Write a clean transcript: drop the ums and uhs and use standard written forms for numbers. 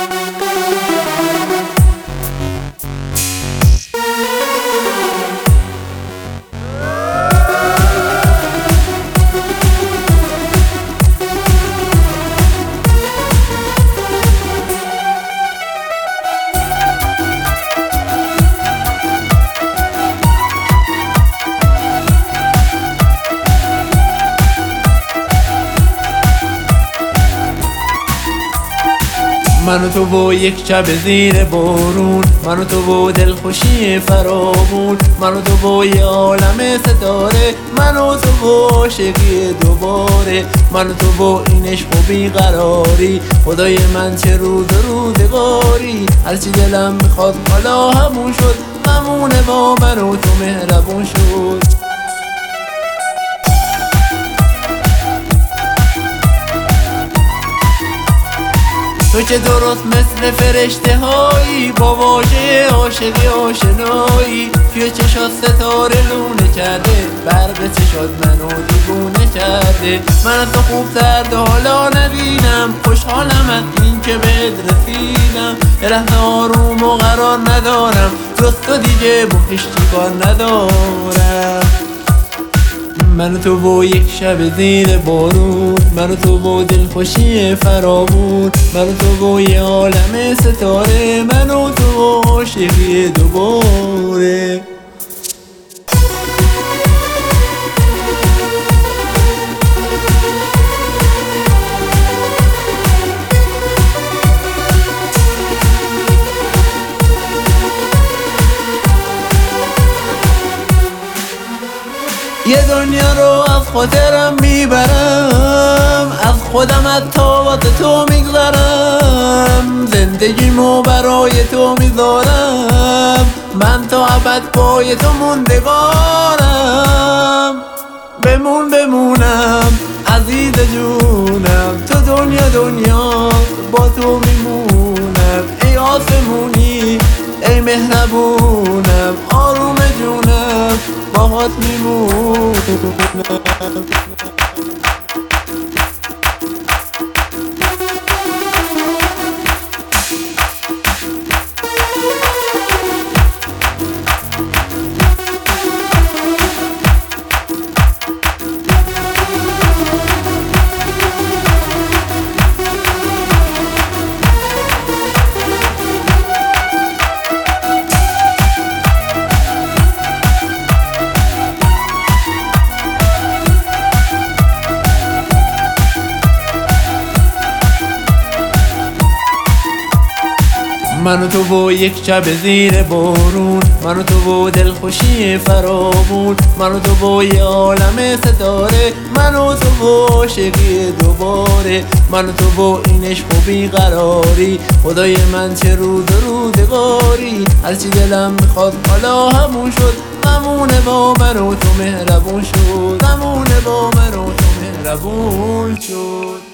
من و تو و یک شب زیر بارون، من و تو و دلخوشی فراوون، من و تو و یه عالم ستاره، من و تو و عاشقی دوباره، من و تو و این عشق و بیقراری. خدای من چه روز و روزگاری، هرچی دلم میخواد حالا همون شد، ممونه با من و تو مهربون شد. تو که درست مثل فرشته هایی، با واژه عاشقی آشنایی. توی چشات ستاره لونه کرده، برق چشات منو دیوونه کرده. من از تو خوب‌تر تا حالا نبینم، خوشحالم از این که بهت رسیدم. یه لحظه آروم و قرار ندارم، جز تو دیگه با هیچ چیکار ندارم. من و تو و یک شب زیر بارون، من و تو و دلخوشی فراوون، من و تو و یه عالم ستاره، من و تو و عاشقی دوباره. یه دنیا رو از خاطرم میبرم، از خودم حتی واسه تو میگذرم. زندگیمو برای تو میذارم، من تا ابد پای تو موندگارم. بمونم عزیز جونم، تو دنیا با تو میمونم. ای آسمونی ای مهربونم، آروم جونم باهات میمونم. من و تو و یک شب زیر بارون، من و تو و دلخوشی فراوون، من و تو و یه عالم ستاره، من و تو و عاشقی دوباره، من و تو و این عشق و بیقراری. خدای من چه روز و روزگاری، هرچی دلم میخواد حالا همون شد، ممونه با من و تو مهربون شد، ممونه با من و تو مهربون شد.